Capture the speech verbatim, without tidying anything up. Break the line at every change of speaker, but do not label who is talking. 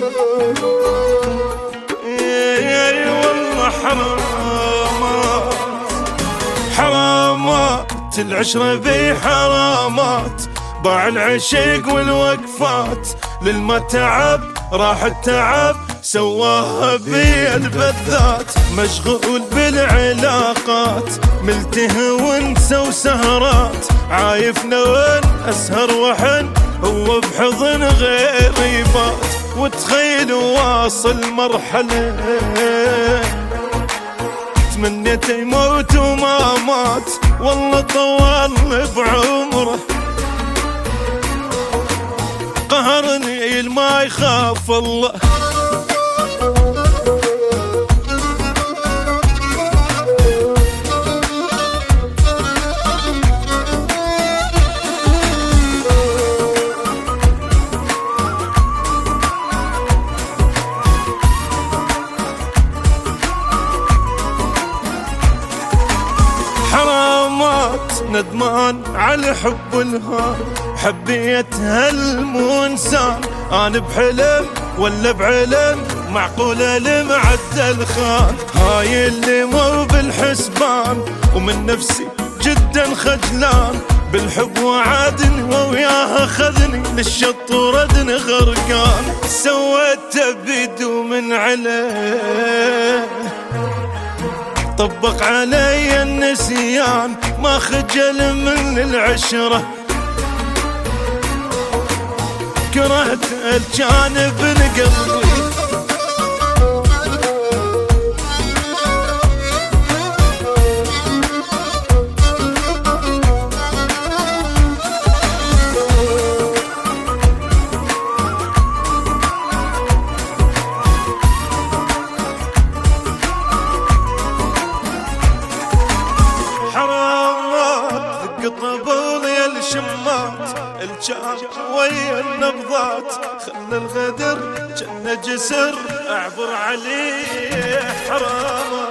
اي والله حرامات حرامات العشرة ذي حرامات، ضاع العشق والوقفات للمتعب راح التعب سواها بيد بالذات، مشغول بالعلاقات ملتهي وانسى وسهرات، عايف نون اسهر وحن هو بحضن غريبات، وتخيل واصل مرحلة تمنيت يموت وما مات، والله طول بعمره قهرني ما يخاف الله. حرامات ندمان على حب الهان، حبيت هالمنسان انا بحلم ولا بعلم، معقولة المعدل خان، هاي اللي مو بالحسبان، ومن نفسي جدا خجلان، بالحب وعدني وياها خذني للشط وردني غرقان، سويت بيدو من عليه طبق علي النسيان، ما خجل من العشرة كرهت الجانب من قلبي. طبول يا الشمات الجار ويا النبضات، خلى الغدر جنة جسر اعبر عليه حرام.